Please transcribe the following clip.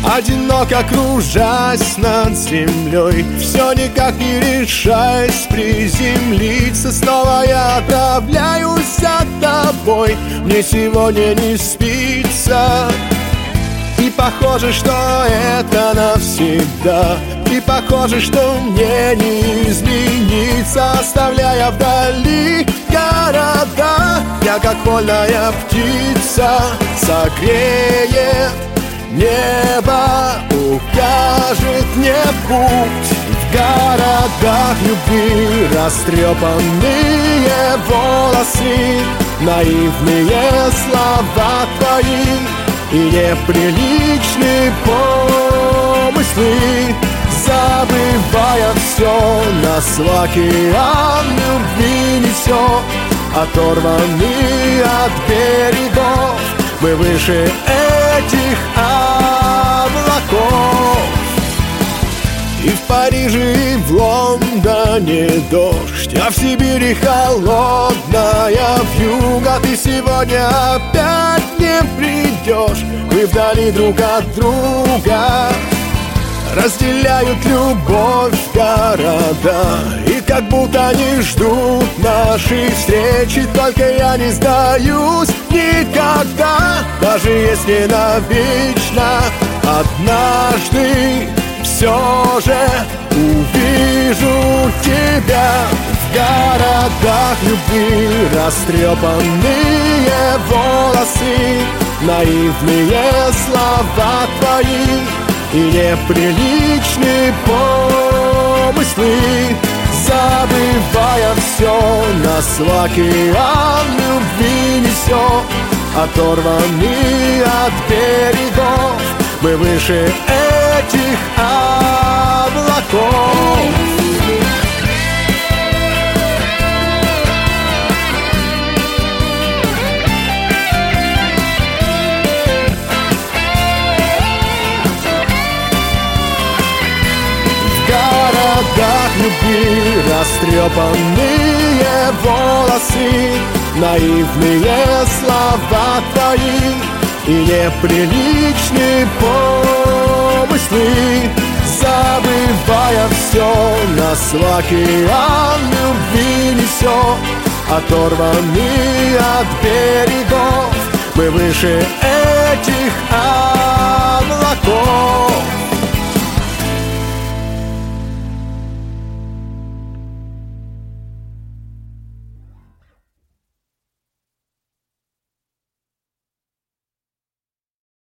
Одиноко кружась над землей, все никак не решаясь приземлиться. Снова я отправляюсь за тобой, мне сегодня не спится. И похоже, что это навсегда, и похоже, что мне не измениться. Оставляя вдали города, я как вольная птица согреет небо, укажет мне путь. В городах любви растрепанные волосы, наивные слова твои и неприличные помыслы. Забывая все, нас в океан любви несет, оторванный от берегов, мы выше этих облаков. И в Париже, и в Лондоне дождь, а в Сибири холодная вьюга. Ты сегодня опять не придешь, мы вдали друг от друга. Разделяют любовь города, и как будто не ждут нашей встречи. Только я не сдаюсь никогда, даже если навечно. Однажды все же увижу тебя. В городах любви растрепанные волосы, наивные слова твои и неприличные помыслы. Забывая все, нас в океан любви несет, оторванный от берегов, мы выше этих облаков. В городах любви растрепанные волосы, наивные слова твои и неприличные помыслы. Забывая все, нас в океан любви несет, оторванный от берегов, мы выше этих